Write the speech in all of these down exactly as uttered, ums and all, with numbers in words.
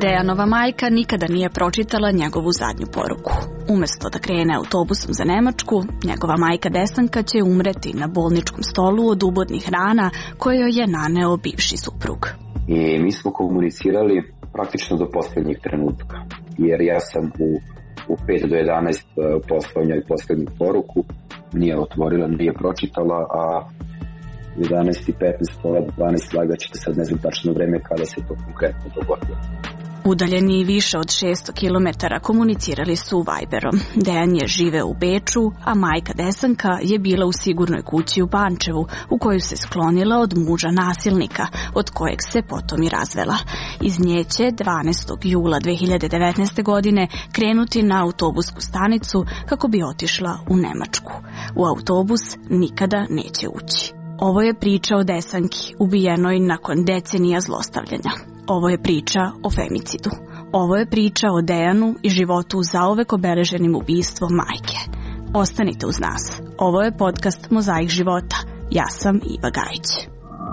Dejanova majka nikada nije pročitala njegovu zadnju poruku. Umesto da krene autobusom za Nemačku, njegova majka Desanka će umreti na bolničkom stolu od ubodnih rana koje joj je naneo bivši suprug. I mi smo komunicirali praktično do posljednjih trenutka, jer ja sam u, u pet do jedanaest poslao njoj posljednju poruku, nije otvorila, nije pročitala, a jedanaest i petnaest, dvanaest lagaćete, sad ne znam tačno vreme kada se to konkretno dogodilo. Udaljeni više od šesto kilometara komunicirali su Viberom. Dejan je živeo u Beču, a majka Desanka je bila u sigurnoj kući u Pančevu, u koju se sklonila od muža nasilnika, od kojeg se potom i razvela. Iz nje će dvanaestog jula dve hiljade devetnaeste. godine krenuti na autobusku stanicu kako bi otišla u Nemačku. U autobus nikada neće ući. Ovo je priča o Desanki, ubijenoj nakon decenija zlostavljanja. Ovo je priča o femicidu. Ovo je priča o Dejanu i životu zauvek obeleženim ubistvom majke. Ostanite uz nas. Ovo je podcast Mozaik života. Ja sam Iva Gajić.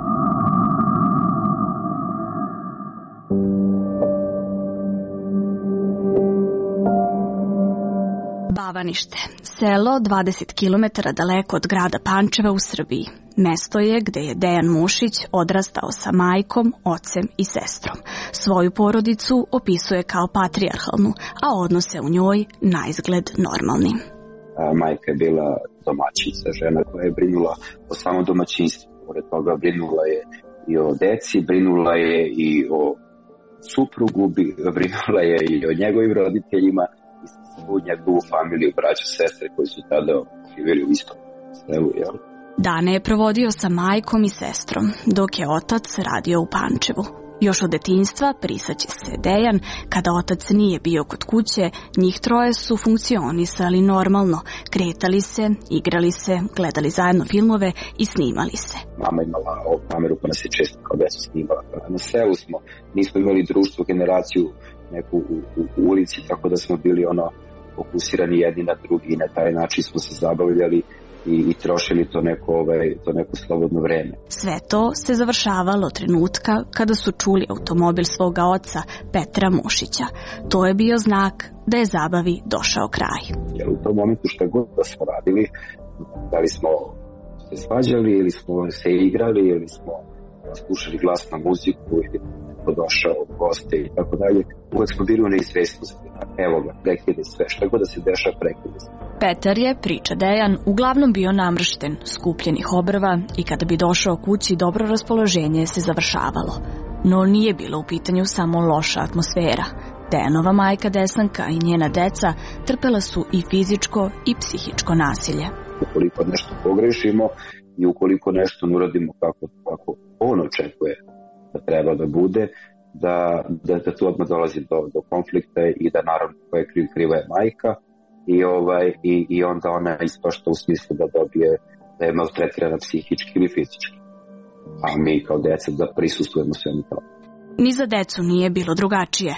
Bavanište, selo dvadeset kilometara daleko od grada Pančeva u Srbiji. Mesto je gde je Dejan Mušić odrastao sa majkom, ocem i sestrom. Svoju porodicu opisuje kao patrijarhalnu, a odnose u njoj naizgled normalni. Majka je bila domaćica, žena koja je brinula o samom domaćinstvu. Pored toga brinula je i o deci, brinula je i o suprugu, brinula je i o njegovim roditeljima i svu njegovu familiju, braću, sestre koji su tada živjeli u istom selu, jel? Dane je provodio sa majkom i sestrom, dok je otac radio u Pančevu. Još od detinjstva prisaće se Dejan, kada otac nije bio kod kuće, njih troje su funkcionisali normalno, kretali se, igrali se, gledali zajedno filmove i snimali se. Mama imala ovu kameru pa nas je često kao decu snimala. Na selu smo, nismo imali društvo, generaciju neku u, u, u ulici, tako da smo bili ono fokusirani jedni na drugi i na taj način smo se zabavljali I, i trošili to neko, ovaj, to neko slobodno vreme. Sve to se završavalo trenutka kada su čuli automobil svoga oca, Petra Mušića. To je bio znak da je zabavi došao kraj. Jer u tom momentu što god da smo radili, da li smo se svađali ili smo se igrali ili smo slušali glasnu muziku ili neko došao goste i tako dalje, uvek smo bili u neizvestnosti. Evo ga, prekide sve, što god da se dešava, prekide sve. Petar je, priča Dejan, uglavnom bio namršten, skupljenih obrva i kada bi došao kući dobro raspoloženje se završavalo. No nije bilo u pitanju samo loša atmosfera. Dejanova majka Desanka i njena deca trpela su i fizičko i psihičko nasilje. Ukoliko nešto pogrešimo i ukoliko nešto ne uradimo kako, kako on očekuje da treba da bude, da, da, da tu odmah dolazi do, do konflikta i da naravno koja je kriv, kriva je majka i, ovaj, i, i onda ona ispašta u smislu da dobije, da je maltretirana psihički ili fizički. A mi kao deca da prisustujemo svemu tome. Ni za decu nije bilo drugačije.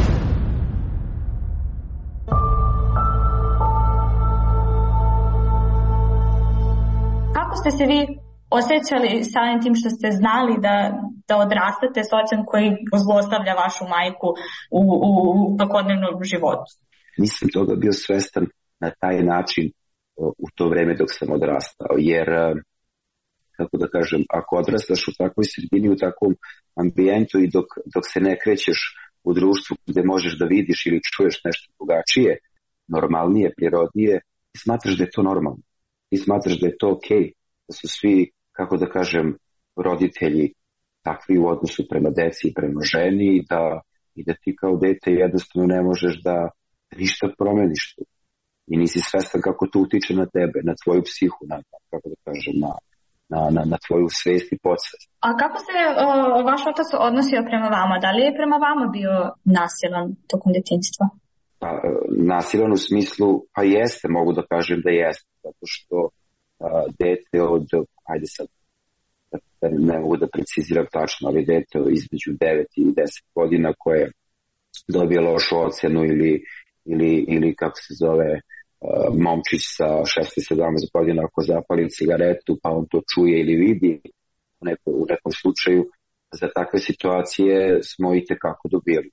Kako ste se vi osjećali samim tim što ste znali da, da odrastate s ocem koji zlostavlja vašu majku u, u, u svakodnevnom životu? Nisam toga bio svestan na taj način u to vreme dok sam odrastao, jer, kako da kažem, ako odrastaš u takvoj sredini, u takvom ambijentu i dok, dok se ne krećeš u društvu gde možeš da vidiš ili čuješ nešto drugačije, normalnije, prirodnije, ti smatraš da je to normalno. Ti smatraš da je to okej, okay, da su svi, kako da kažem, roditelji takvi u odnosu prema deci i prema ženi i da, i da ti kao dete jednostavno ne možeš da ništa promeniš tu. I nisi svestan kako to utiče na tebe, na tvoju psihu, na, kako da kažem, na, na, na, na tvoju svest i podsvest. A kako se o, vaš otac odnosio prema vama? Da li je prema vama bio nasilan tokom detinjstva? Pa, nasilan u smislu, pa jeste, mogu da kažem da jeste, zato što a, dete od, ajde sad, ne mogu da preciziram tačno, ali dete između devet i deset godina koje dobije lošu ocenu ili, ili, ili kako se zove, uh, momčić sa šesnaest sedamnaest godina ako zapali cigaretu pa on to čuje ili vidi u, neko, u nekom slučaju, za takve situacije smo i tekako dobili.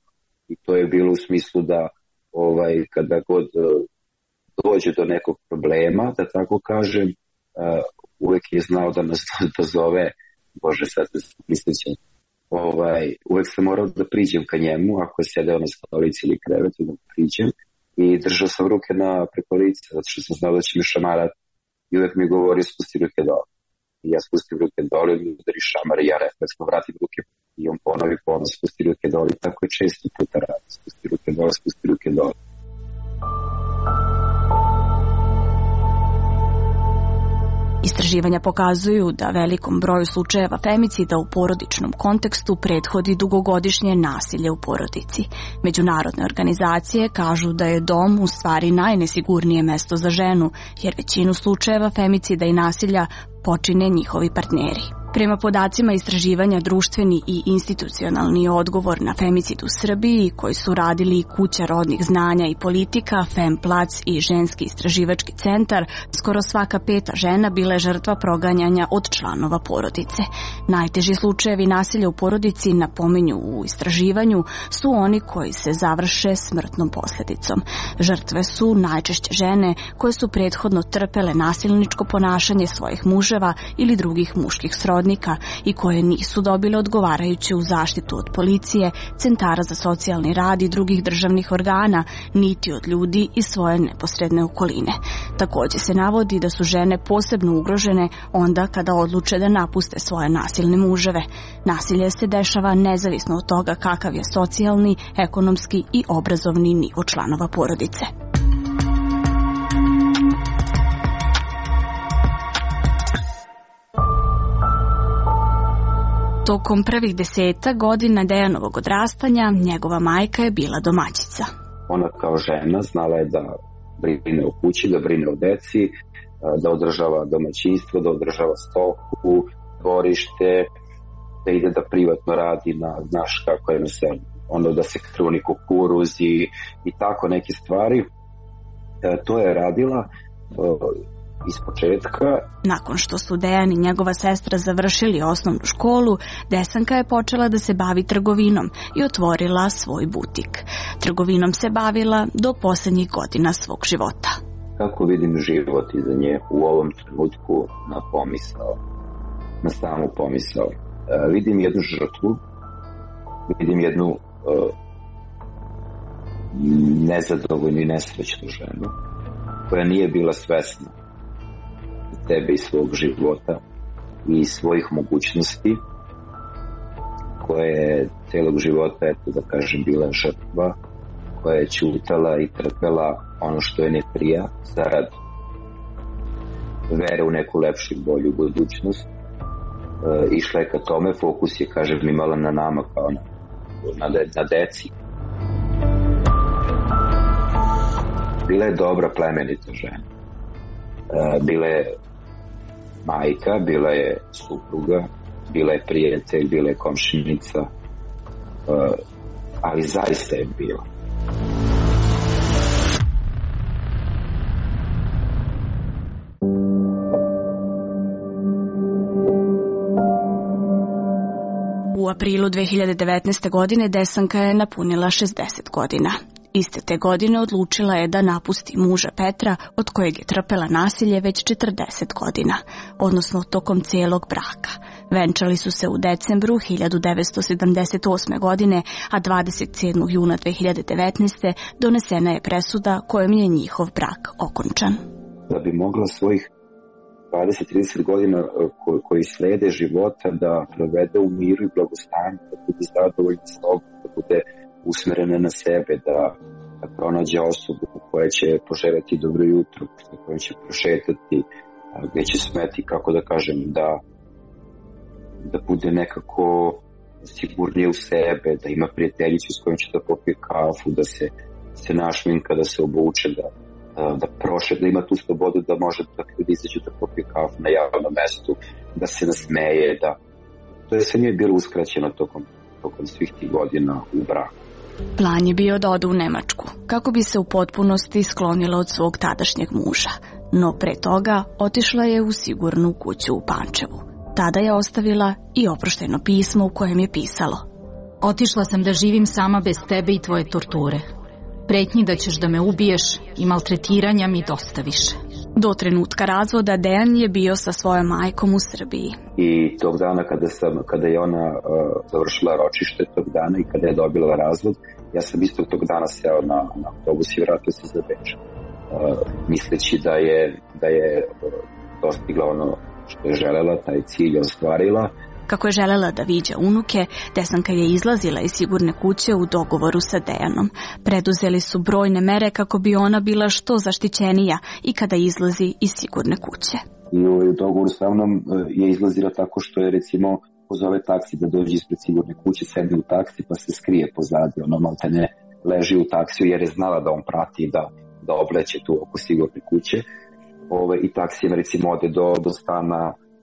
I to je bilo u smislu da ovaj, kada god dođe do nekog problema, da tako kažem, uvek je znao da nas dozove, Bože, sad se prisjećam, ovaj, uvek sam morao da priđem ka njemu, ako je sedeo na stolici ili krevetu, da priđem, i držao sam ruke na preko lica, zato što sam znao da će mi šamarat, i uvek mi govori spusti ruke dole. I ja spustim ruke dole, i mi udari šamar, i ja refleksno vratim ruke, i on ponovi ponovno, spusti ruke dole, i tako je često puta radi, spusti ruke dole, spusti ruke dole. Istraživanja pokazuju da velikom broju slučajeva femicida u porodičnom kontekstu prethodi dugogodišnje nasilje u porodici. Međunarodne organizacije kažu da je dom u stvari najnesigurnije mesto za ženu, jer većinu slučajeva femicida i nasilja počine njihovi partneri. Prema podacima istraživanja društveni i institucionalni odgovor na femicid u Srbiji, koji su radili Kuća rodnih znanja i politika, Femplac i Ženski istraživački centar, skoro svaka peta žena bila je žrtva proganjanja od članova porodice. Najteži slučajevi nasilja u porodici, napominju u istraživanju, su oni koji se završe smrtnom posljedicom. Žrtve su najčešće žene koje su prethodno trpele nasilničko ponašanje svojih muževa ili drugih muških srodnika i koje nisu dobile odgovarajuću zaštitu od policije, centara za socijalni rad i drugih državnih organa, niti od ljudi iz svoje neposredne okoline. Također se navodi da su žene posebno ugrožene onda kada odluče da napuste svoje nasilne muževe. Nasilje se dešava nezavisno od toga kakav je socijalni, ekonomski i obrazovni nivo članova porodice. Tokom prvih deseta godina Dejanovog odrastanja njegova majka je bila domaćica. Ona kao žena znala je da brine o kući, da brine o deci, da održava domaćinstvo, da održava stoku, dvorište, da ide da privatno radi na, znaš kako je na selu, ono da se kruni kukuruz i, i tako neke stvari. E, to je radila iz početka. Nakon što su Dejan i njegova sestra završili osnovnu školu, Desanka je počela da se bavi trgovinom i otvorila svoj butik. Trgovinom se bavila do posljednjih godina svog života. Kako vidim život iza nje u ovom trenutku na pomisao, na samu pomisao? E, vidim jednu žrtvu, vidim jednu e, nezadovoljnu i nesrećnu ženu koja nije bila svesna tebe i svog života i svojih mogućnosti, koja je celog života, eto da kažem, bila žrtva, koja je ćutala i trpela ono što je ne prija zarad vere u neku lepšu i bolju budućnost. E, išla je ka tome, fokus je, kažem, imala na nama kao na, na, de, na deci. Bila je dobra, plemenita žena. E, bila je majka, bila je supruga, bila je prijatelj, bila je komšinica, uh, ali zaista je bila. U aprilu dve hiljade devetnaeste. godine Desanka je napunila šezdeset godina. Iste te godine odlučila je da napusti muža Petra, od kojeg je trpela nasilje već četrdeset godina, odnosno tokom cijelog braka. Venčali su se u decembru hiljadu devetsto sedamdeset osme. godine, a dvadeset sedmog juna dve hiljade devetnaeste. donesena je presuda kojom je njihov brak okončan. Da bi mogla svojih dvadeset do trideset godina ko, koji slede života da provede u miru i blagostanju, da bude zadovoljna s sobom, da bude usmerena na sebe, da, da pronađe osobu koja će poželjeti dobro jutro, sa kojom će prošetati, gdje će smeti, kako da kažem, da, da bude nekako sigurnije u sebe, da ima prijateljicu s kojom će da popije kafu, da se, se našminka, da se obuče, da, da, da prošeta, da ima tu slobodu da može da ljudi izađu da popije kafu na javnom mestu, da se nasmeje, da to je sve nije bilo uskraćeno tokom, tokom svih tih godina u braku. Plan je bio da ode u Nemačku, kako bi se u potpunosti sklonila od svog tadašnjeg muža. No pre toga otišla je u sigurnu kuću u Pančevu. Tada je ostavila i oproštajno pismo u kojem je pisalo: Otišla sam da živim sama bez tebe i tvoje torture. Pretnji da ćeš da me ubiješ i maltretiranja mi dosta više. Do trenutka razvoda Dejan je bio sa svojom majkom u Srbiji. I tog dana kada, sam, kada je ona uh, završila ročište tog dana i kada je dobila razvod, ja sam istog tog dana seo na, na autobus i vratio se za Beč. Uh, misleći da je, da je uh, dostigla ono što je želela, taj cilj ostvarila. Kako je želela da viđa unuke, Desanka je izlazila iz sigurne kuće u dogovoru sa Dejanom. Preduzeli su brojne mere kako bi ona bila što zaštićenija i kada izlazi iz sigurne kuće. I u dogovoru sa mnom je izlazila tako što je recimo pozove taksi da dođe ispred sigurne kuće, sedne u taksi pa se skrije pozadi, ono maltene leži u taksiju jer je znala da on prati da, da obleće tu oko sigurne kuće. Ove, i taksijem recimo ode do, do stana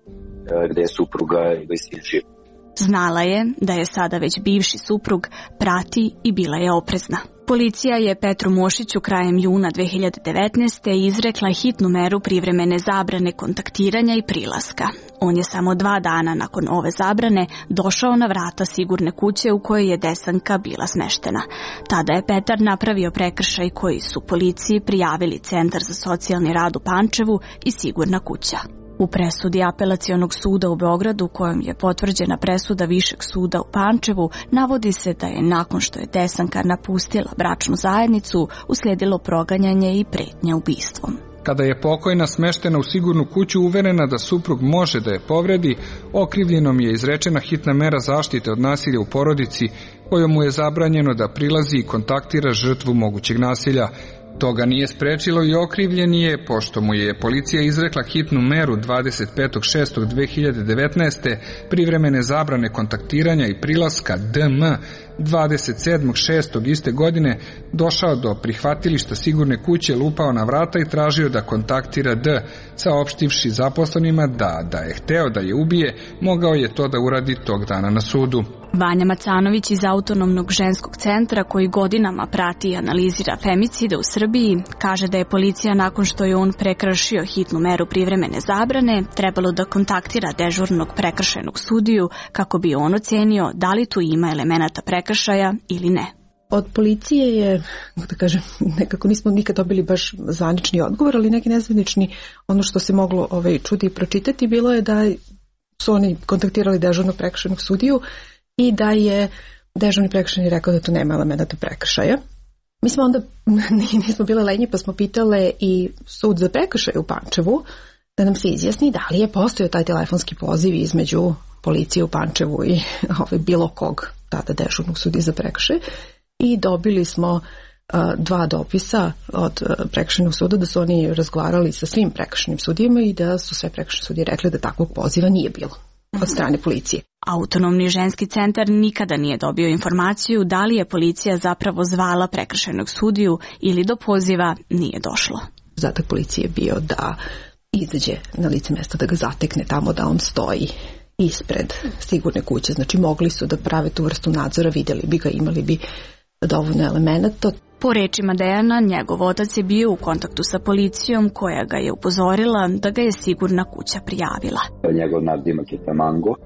gde je supruga i sin živ. Znala je da je sada već bivši suprug, prati i bila je oprezna. Policija je Petru Mošiću krajem juna dve hiljade devetnaeste. izrekla hitnu meru privremene zabrane kontaktiranja i prilaska. On je samo dva dana nakon ove zabrane došao na vrata sigurne kuće u kojoj je Desanka bila smeštena. Tada je Petar napravio prekršaj koji su policiji prijavili Centar za socijalni rad u Pančevu i sigurna kuća. U presudi Apelacionog suda u Beogradu, kojom je potvrđena presuda Višeg suda u Pančevu, navodi se da je nakon što je Desanka napustila bračnu zajednicu, uslijedilo proganjanje i pretnja ubistvom. Kada je pokojna smeštena u sigurnu kuću uverena da suprug može da je povredi, okrivljenom je izrečena hitna mera zaštite od nasilja u porodici, kojom mu je zabranjeno da prilazi i kontaktira žrtvu mogućeg nasilja. Toga nije sprečilo i okrivljeni je, pošto mu je policija izrekla hitnu meru dvadeset petog šestog dve hiljade devetnaeste. privremene zabrane kontaktiranja i prilaska D M dvadeset sedmog šestog iste godine došao do prihvatilišta sigurne kuće, lupao na vrata i tražio da kontaktira D, saopštivši zaposlenima da, da je hteo da je ubije, mogao je to da uradi tog dana na sudu. Vanja Macanović iz Autonomnog ženskog centra, koji godinama prati i analizira femicide u Srbiji, kaže da je policija nakon što je on prekršio hitnu meru privremene zabrane trebalo da kontaktira dežurnog prekršajnog sudiju kako bi on ocenio da li tu ima elemenata prekršaja ili ne. Od policije je, da kažem, nekako nismo nikad dobili baš zvanični odgovor, ali neki nezvanični, ono što se moglo ovaj, čuti i pročitati, bilo je da su oni kontaktirali dežurnog prekršajnog sudiju i da je dežurni prekršajni rekao da tu nema elemenata prekršaja. Mi smo onda, nismo bile lenji, pa smo pitale i sud za prekršaj u Pančevu da nam se izjasni da li je postojao taj telefonski poziv između policije u Pančevu i ovaj, bilo kog tada dežurnog sudije za prekršaj. I dobili smo uh, dva dopisa od uh, prekršajnog suda da su oni razgovarali sa svim prekršajnim sudijama i da su sve prekršajne sudije rekli da takvog poziva nije bilo od strane policije. Autonomni ženski centar nikada nije dobio informaciju da li je policija zapravo zvala prekršajnog sudiju ili do poziva nije došlo. Zadatak policije je bio da izađe na lice mesta, da ga zatekne tamo da on stoji ispred sigurne kuće. Znači mogli su da prave tu vrstu nadzora, vidjeli bi ga, imali bi dovoljno elemenata. Po rečima Dejana, njegov otac je bio u kontaktu sa policijom koja ga je upozorila da ga je sigurna kuća prijavila. Njegov nadimak je Tamango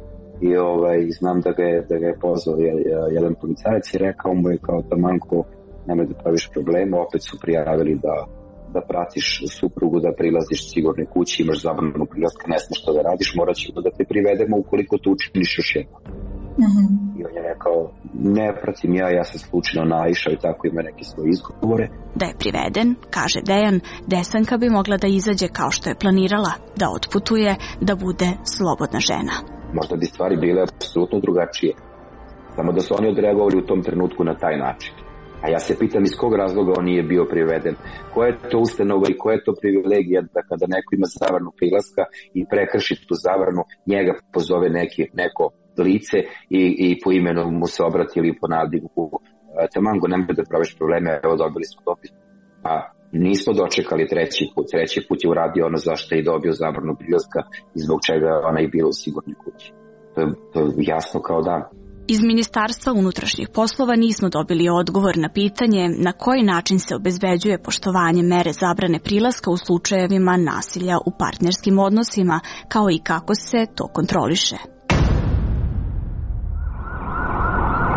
i ovaj, znam da ga je, da ga je pozvao jedan policajac i rekao mu je kao Tamango, nemoj da praviš problema, opet su prijavili da, da pratiš suprugu, da prilaziš sigurne kući, imaš zabranu prilaska, ne smiješ što da radiš, morat ćemo da te privedemo ukoliko to učiniš još jednom. Mm-hmm. I on je rekao, ne pratim ja, ja sam slučajno naišao i tako ima neke svoje izgovore. Da je priveden, kaže Dejan, Desanka bi mogla da izađe kao što je planirala, da otputuje, da bude slobodna žena. Možda bi stvari bile apsolutno drugačije, samo da su oni odreagovali u tom trenutku na taj način. A ja se pitam iz kog razloga on nije bio priveden. Koja je to ustanova i koja je to privilegija da kada neko ima zabranu prilaska i prekrši tu zabranu, njega pozove neki, neko lice i, i po imenu mu se obrati ili po nadimaku. Tamango, nemoj da praviš probleme, evo dobili smo dopis. A nismo dočekali treći put. Treći put je uradio ono zašto je dobio zabranu prilaska i zbog čega ona je bila u sigurnoj kući. To je, to je jasno kao dan. Iz Ministarstva unutrašnjih poslova nismo dobili odgovor na pitanje na koji način se obezbeđuje poštovanje mere zabrane prilaska u slučajevima nasilja u partnerskim odnosima, kao i kako se to kontroliše.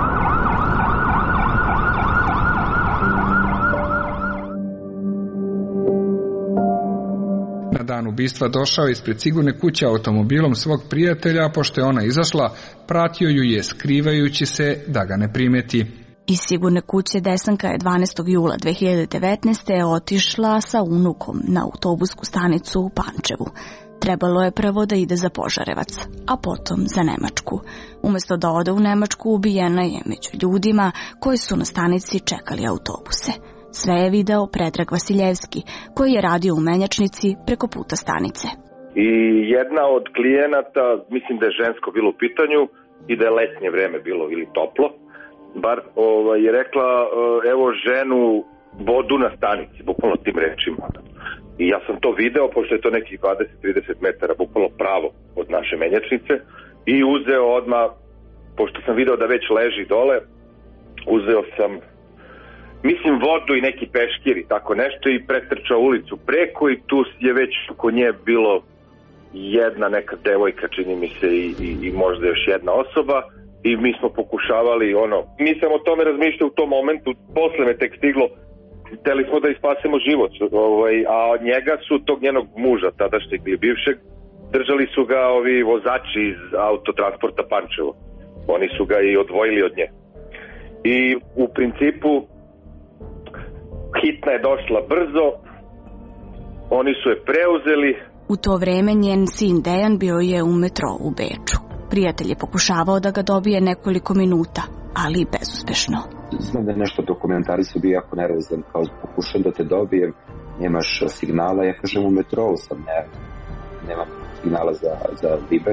Na dan ubistva došao je ispred sigurne kuće automobilom svog prijatelja, a pošto je ona izašla, pratio ju je skrivajući se da ga ne primeti. Iz sigurne kuće Desanka je dvanaestog jula dve hiljade devetnaeste. otišla sa unukom na autobusku stanicu u Pančevu. Trebalo je prvo da ide za Požarevac, a potom za Nemačku. Umesto da ode u Nemačku, ubijena je među ljudima koji su na stanici čekali autobuse. Sve je video Predrag Vasiljevski, koji je radio u menjačnici preko puta stanice. I jedna od klijenata, mislim da je žensko bilo u pitanju i da je letnje vreme bilo ili toplo, bar ovaj, je rekla evo ženu vodu na stanici, bukvalno tim rečima. I ja sam to video, pošto je to nekih dvadeset do trideset metara, bukvalno pravo od naše menjačnice, i uzeo odmah, pošto sam video da već leži dole, uzeo sam, mislim, vodu i neki peškir i tako nešto i pretrčao ulicu preko i tu je već oko nje bilo jedna neka devojka, čini mi se, i, i, i možda još jedna osoba. I mi smo pokušavali, ono, nisam o tome razmišljao u tom momentu, posle me tek stiglo, hteli smo da ispasemo život, ovaj, a od njega su tog njenog muža, tadašnjeg ili bivšeg, držali su ga ovi vozači iz autotransporta Pančevo. Oni su ga i odvojili od nje. I u principu hitna je došla brzo, oni su je preuzeli. U to vreme njen sin Dejan bio je u metrou u Beču. Prijatelj je pokušavao da ga dobije nekoliko minuta, ali bezuspešno. Znam da je nešto dokumentari su bio jako nervozan, kao pokušam da te dobijem, nemaš signala, ja kažem u metrou sam, ne, nemam signala za, za Viber.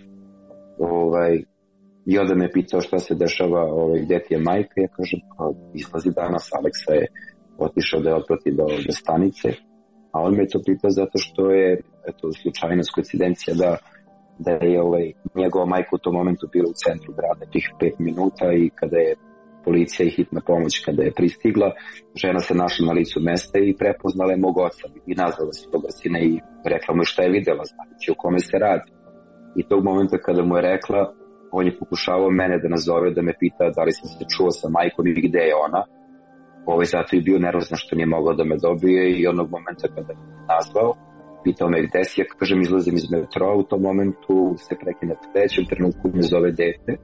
Ovaj, I onda me pitao šta se dešava, ovaj, gde ti je majka, ja kažem, kao, izlazi danas, Aleksa je otišao da je otprati do, do stanice, a on me to pitao zato što je, eto, slučajnost, koincidencija da da je ovaj, njegova majka u tom momentu bila u centru grada tih pet minuta i kada je policija i hitna pomoć kada je pristigla, žena se našla na licu mesta i prepoznala je mog oca i nazvala se toga sina i rekla mu šta je videla, znači o kome se radi. I tog momenta kada mu je rekla, on je pokušavao mene da nazove, da me pita da li sam se čuo sa majkom i gde je ona. Ovaj, zato je bio nervozan što nije mogao da me dobije i onog momenta kada me nazvao, pitao me gde si, ja kažem izlazim iz metroa, u tom momentu se prekine u trećem trenutku, me zove dete.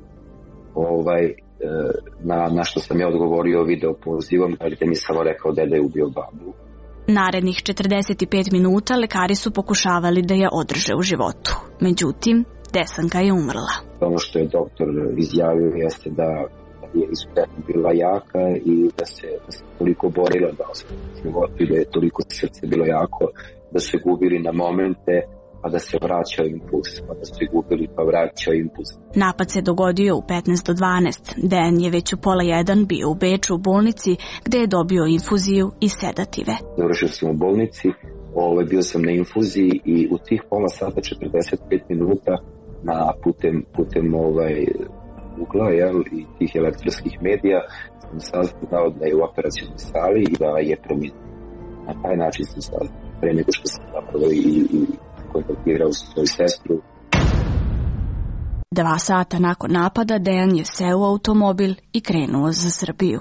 Ovaj, na, na što sam ja odgovorio video pozivom, gde mi samo rekao da je ubio babu. Narednih četrdeset pet minuta lekari su pokušavali da je održe u životu. Međutim, Desanka je umrla. Ono što je doktor izjavio jeste da je izuzetno bila jaka i da se, da se toliko borila da ostane u životu i da je toliko srce bilo jako da su gubili na momente, pa da se vraćao impuls, pa da su gubili pa vraćao impuls. Napad se dogodio u petnaest do dvanaest. Dejan je već u pola jedan bio u Beču u bolnici gde je dobio infuziju i sedative. Završio sam u bolnici, ovaj, bio sam na infuziji i u tih pola sata četrdeset pet minuta na putem, putem ovaj, ugla, jel, i tih elektronskih medija sam saznao da je u operacionoj sali i da je preminuo. Na taj način sam saznao, pre nego što sam zapravo i, i kontaktirao svoju sestru. Dva sata nakon napada Dejan je seo u automobil i krenuo za Srbiju.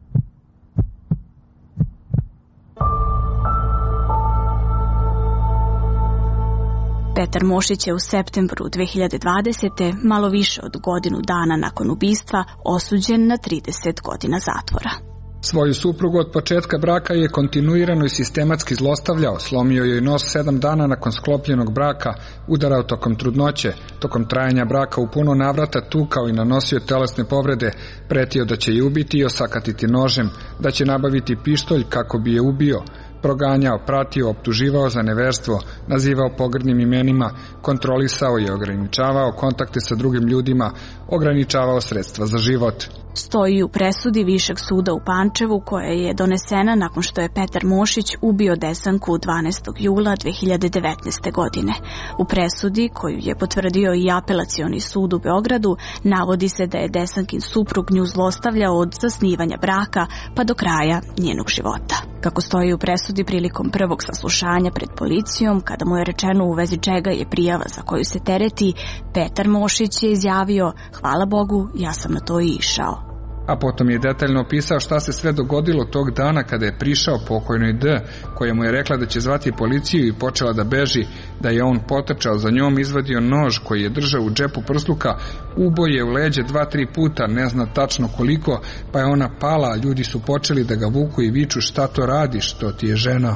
Petar Mošić je u septembru dve hiljade dvadesete. malo više od godinu dana nakon ubistva osuđen na trideset godina zatvora. Svoju suprugu od početka braka je kontinuirano i sistematski zlostavljao, slomio joj nos sedam dana nakon sklopljenog braka, udarao tokom trudnoće, tokom trajanja braka u puno navrata tukao i nanosio telesne povrede, pretio da će je ubiti i osakatiti nožem, da će nabaviti pištolj kako bi je ubio, proganjao, pratio, optuživao za neverstvo, nazivao pogrdnim imenima, kontrolisao i ograničavao kontakte sa drugim ljudima, ograničavao sredstva za život. Stoji u presudi Višeg suda u Pančevu koja je donesena nakon što je Petar Mošić ubio Desanku dvanaestog jula dve hiljade devetnaeste. godine. U presudi, koju je potvrdio i Apelacioni sud u Beogradu, navodi se da je Desankin suprug nju zlostavljao od zasnivanja braka pa do kraja njenog života. Kako stoji u presudi prilikom prvog saslušanja pred policijom, kada mu je rečeno u vezi čega je prijava za koju se tereti, Petar Mošić je izjavio: "Hvala Bogu, ja sam na to i išao." a potom je detaljno opisao šta se sve dogodilo tog dana kada je prišao pokojnoj D, koja mu je rekla da će zvati policiju i počela da beži, da je on potrčao za njom, izvadio nož koji je držao u džepu prsluka, uboje u leđe dva, tri puta, ne zna tačno koliko, pa je ona pala, a ljudi su počeli da ga vuku i viču šta to radiš, to ti je žena.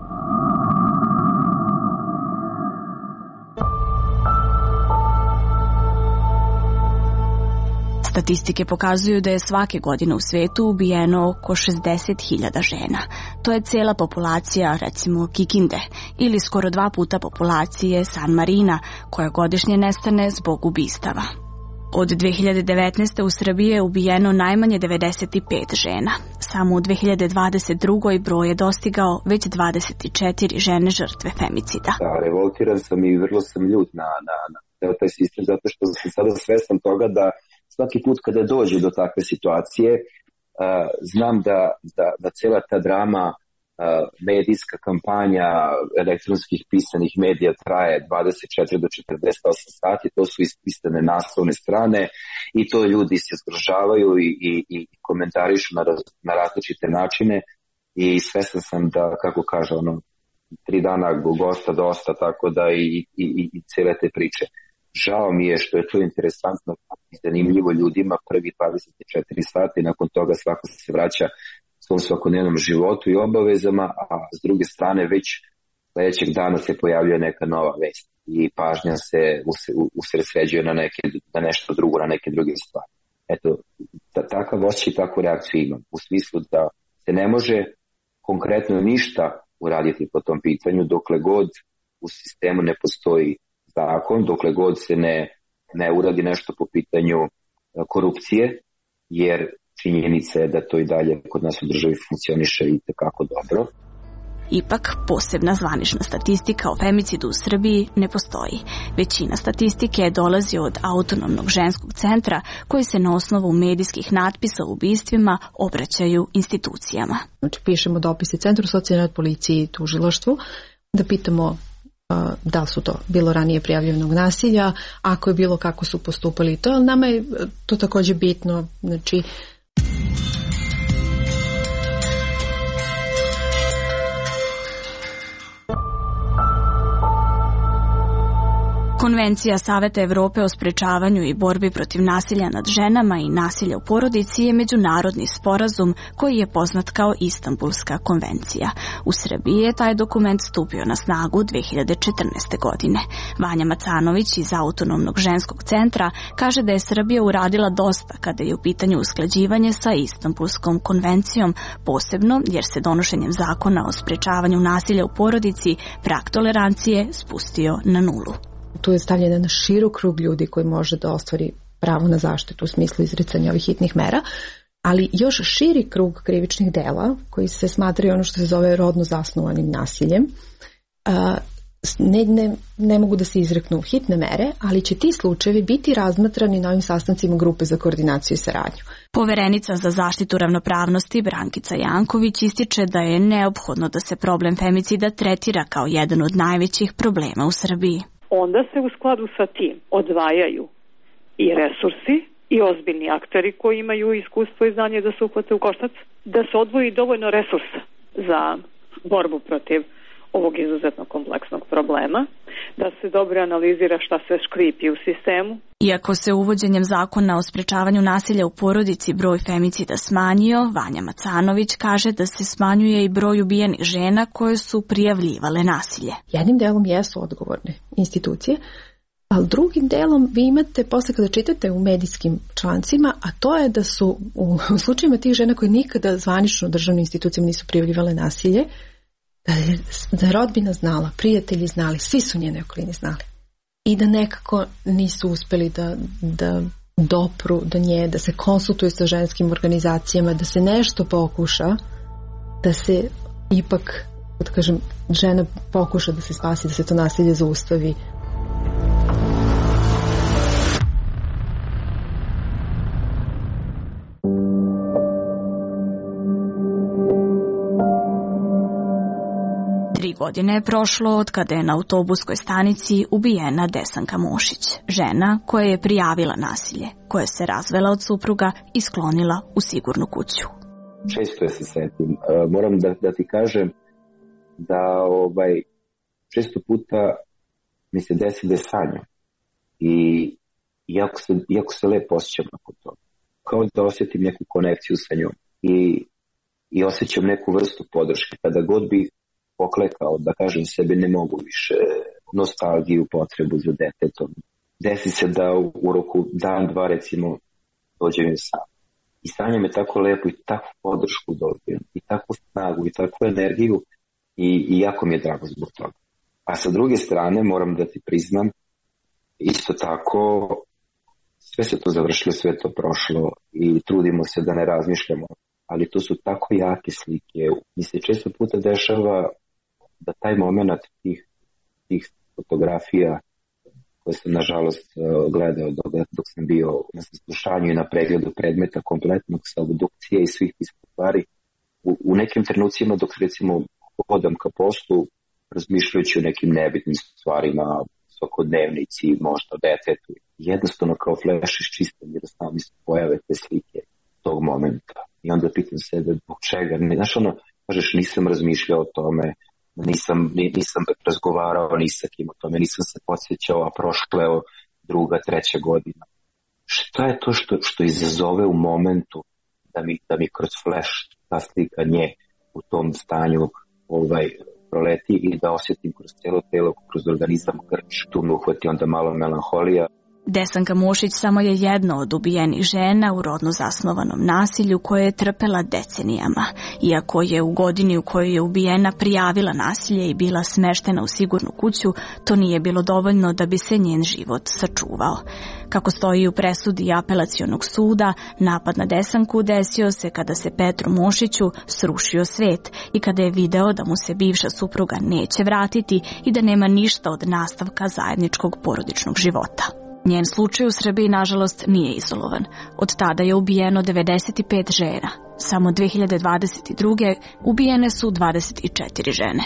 Statistike pokazuju da je svake godine u svetu ubijeno oko šezdeset hiljada žena. To je cela populacija, recimo, Kikinde, ili skoro dva puta populacije San Marina, koja godišnje nestane zbog ubistava. Od dve hiljade devetnaeste. u Srbiji je ubijeno najmanje devedeset pet žena. Samo u dve hiljade dvadeset druge. broj je dostigao već dvadeset četiri žene žrtve femicida. Da, revoltiran sam i vrlo sam ljut na, na, na taj sistem, zato što sam sada svestan toga da svaki put kada dođe do takve situacije, uh, znam da, da, da cela ta drama, uh, medijska kampanja elektronskih pisanih medija traje dvadeset četiri do četrdeset osam sati, to su ispisane naslovne strane i to ljudi se zgražavaju i, i, i komentarišu na, na različite načine i svestan sam da, kako kaže ono, tri dana gosta dosta, tako da i, i, i, i cele te priče. Žao mi je što je to interesantno i zanimljivo ljudima prvi dvadeset četiri sata i nakon toga svako se vraća svom svakodnevnom životu i obavezama, a s druge strane već sledećeg dana se pojavljuje neka nova vest i pažnja se usredsređuje na, neke, na nešto drugo, na neke druge stvari. Eto, takav osjećaj i takvu reakciju imam, u smislu da se ne može konkretno ništa uraditi po tom pitanju dokle god u sistemu ne postoji zakon, dokle god se ne, ne uradi nešto po pitanju korupcije, jer činjenica je da to i dalje kod nas u državi funkcioniše i tekako dobro. Ipak, posebna zvanična statistika o femicidu u Srbiji ne postoji. Većina statistike dolazi od Autonomnog ženskog centra, koji se na osnovu medijskih natpisa o ubistvima obraćaju institucijama. Znači, pišemo dopise Centru socijalne rad, policiji i tužilaštvu, da pitamo da li su to bilo ranije prijavljenog nasilja, ako je bilo kako su postupali to, ali nama je to takođe bitno, znači Konvencija Saveta Evrope o sprečavanju i borbi protiv nasilja nad ženama i nasilja u porodici je međunarodni sporazum koji je poznat kao Istanbulska konvencija. U Srbiji je taj dokument stupio na snagu dve hiljade četrnaeste. godine. Vanja Macanović iz Autonomnog ženskog centra kaže da je Srbija uradila dosta kada je u pitanju usklađivanje sa Istanbulskom konvencijom, posebno jer se donošenjem zakona o sprečavanju nasilja u porodici prag tolerancije spustio na nulu. Tu je stavljena na širok krug ljudi koji može da ostvari pravo na zaštitu u smislu izricanja ovih hitnih mera, ali još širi krug krivičnih dela koji se smatraju ono što se zove rodno zasnovanim nasiljem. Ne, ne, ne mogu da se izreknu hitne mere, ali će ti slučajevi biti razmatrani na ovim sastancima grupe za koordinaciju i saradnju. Poverenica za zaštitu ravnopravnosti Brankica Janković ističe da je neophodno da se problem femicida tretira kao jedan od najvećih problema u Srbiji. Onda se u skladu sa tim odvajaju i resursi i ozbiljni akteri koji imaju iskustvo i znanje da se uhvate u koštac, da se odvoji dovoljno resursa za borbu protiv ovog izuzetno kompleksnog problema, da se dobro analizira šta se škripi u sistemu. Iako se uvođenjem zakona o sprečavanju nasilja u porodici broj femicida smanjio, Vanja Macanović kaže da se smanjuje i broj ubijenih žena koje su prijavljivale nasilje. Jednim delom jesu odgovorne institucije, ali drugim delom vi imate, posle kada čitate u medijskim člancima, a to je da su u, u slučajima tih žena koje nikada zvanično državnim institucijama nisu prijavljivale nasilje, da je, da je rodbina znala, prijatelji znali, svi su njene okolini znali. I da nekako nisu uspeli da, da dopru do nje, da se konsultuju sa ženskim organizacijama, da se nešto pokuša, da se ipak, da kažem, žena pokuša da se spasi, da se to nasilje zaustavi. godine je prošlo od kada je na autobuskoj stanici ubijena Desanka Mošić, žena koja je prijavila nasilje, koja se razvela od supruga i sklonila u sigurnu kuću. Često je se setim. Moram da, da ti kažem da ovaj, često puta mi se desi da je sanjam. I iako se, iako se lepo osjećam nakon toga. Kao da osjetim neku konekciju sa njom. I, i osjećam neku vrstu podrške. Kada god bih poklekao da kažem sebi ne mogu više, nostalgiju, potrebu za detetom. Desi se da u, u roku dan, dva recimo dođem im sam. I sanjam je tako lepo i takvu podršku dobijem. I takvu snagu i takvu energiju. I, i jako mi je drago zbog toga. A sa druge strane moram da ti priznam, isto tako sve se to završilo, sve to prošlo i trudimo se da ne razmišljamo. Ali to su tako jake slike. Mi se često puta dešava da taj moment tih, tih fotografija koje sam nažalost gledao dok, dok sam bio na saslušanju i na pregledu predmeta kompletnog sa obdukcije i svih tih stvari, u, u nekim trenucima dok recimo hodam ka poslu, razmišljajući o nekim nebitnim stvarima, svakodnevnici, možda o detetu, jednostavno kao fleš iz čiste mira samo mi se pojave te slike tog momenta. I onda pitam sebe, zbog čega? Ne, znaš ono, kažeš, nisam razmišljao o tome, nisam, nisam razgovarao ni sa kim o tome, nisam se podsjećao, a prošla je druga, treća godina. Šta je to što, što izazove u momentu da mi, da mi kroz flash ta slika nje u tom stanju ovaj, proleti i da osjetim kroz cijelo telo, kroz organizam grč, tu me uhvati onda malo melanholija. Desanka Mošić samo je jedna od ubijenih žena u rodno zasnovanom nasilju koje je trpela decenijama. Iako je u godini u kojoj je ubijena prijavila nasilje i bila smeštena u sigurnu kuću, to nije bilo dovoljno da bi se njen život sačuvao. Kako stoji u presudi apelacionog suda, napad na Desanku desio se kada se Petru Mošiću srušio svet i kada je video da mu se bivša supruga neće vratiti i da nema ništa od nastavka zajedničkog porodičnog života. Njen slučaj u Srbiji, nažalost, nije izolovan. Od tada je ubijeno devedeset pet žena. Samo dve hiljade dvadeset druge ubijene su dvadeset četiri žene.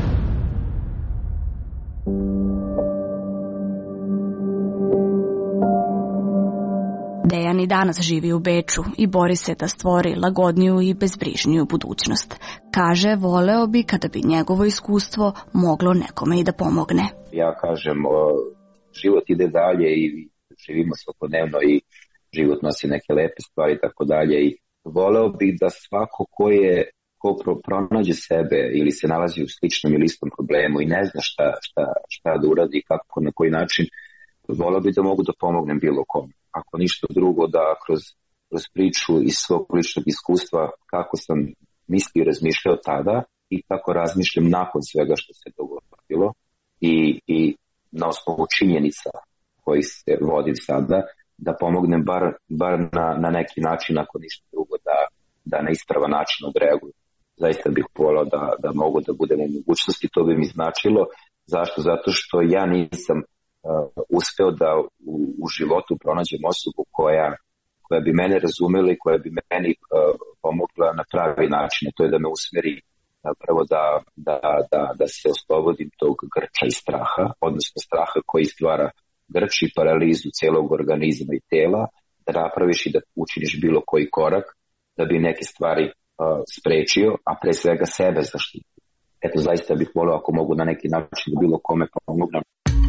Dejan i danas živi u Beču i bori se da stvori lagodniju i bezbrižniju budućnost. Kaže, voleo bi kada bi njegovo iskustvo moglo nekome i da pomogne. Ja kažem, život ide dalje i živimo svakodnevno i život nosi neke lepe stvari i tako dalje. I voleo bih da svako ko je ko pronađe sebe ili se nalazi u sličnom ili istom problemu i ne zna šta, šta, šta da uradi, kako, na koji način, voleo bih da mogu da pomognem bilo kom. Ako ništa drugo, da kroz, kroz priču iz svog ličnog iskustva kako sam mislio i razmišljao tada i kako razmišljam nakon svega što se dogodilo i, i na osnovu činjenica koji se vodim sada, da pomognem bar, bar na, na neki način, ako ništa drugo, da, da na ispravan način odreaguju. Zaista bih volao da, da mogu da budem u mogućnosti, to bi mi značilo. Zašto? Zato što ja nisam uh, uspeo da u, u životu pronađem osobu koja, koja bi mene razumela i koja bi meni uh, pomogla na pravi način. To je da me usmeri prvo da, da, da, da se oslobodim tog grča i straha, odnosno straha koji stvara grč i paralizu celog organizma i tela, da napraviš i da učiniš bilo koji korak da bi neke stvari uh, sprečio, a pre svega sebe zaštitio. Eto, zaista bih volio ako mogu na neki način da bilo kome pomognem.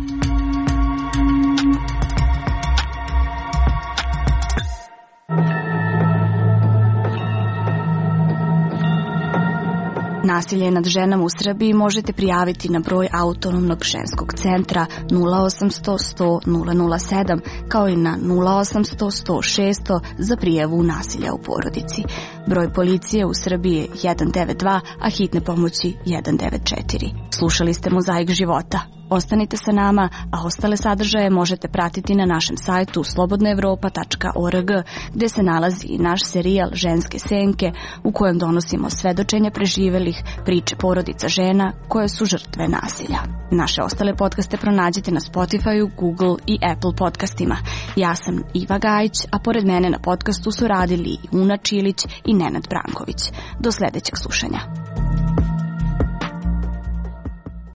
Nasilje nad ženama u Srbiji možete prijaviti na broj Autonomnog ženskog centra nula osamsto sto nula nula sedam kao i na nula osamsto sto šesto za prijavu nasilja u porodici. Broj policije u Srbiji je jedan devet dva, a hitne pomoći jedan devet četiri. Slušali ste Mozaik života. Ostanite sa nama, a ostale sadržaje možete pratiti na našem sajtu slobodna evropa tačka org, gde se nalazi i naš serijal Ženske senke, u kojem donosimo svedočenja preživelih, priče porodica žena koje su žrtve nasilja. Naše ostale podcaste pronađite na Spotify, Google i Apple podcastima. Ja sam Iva Gajić, a pored mene na podcastu su radili i Una Čilić i Nenad Branković. Do sledećeg slušanja.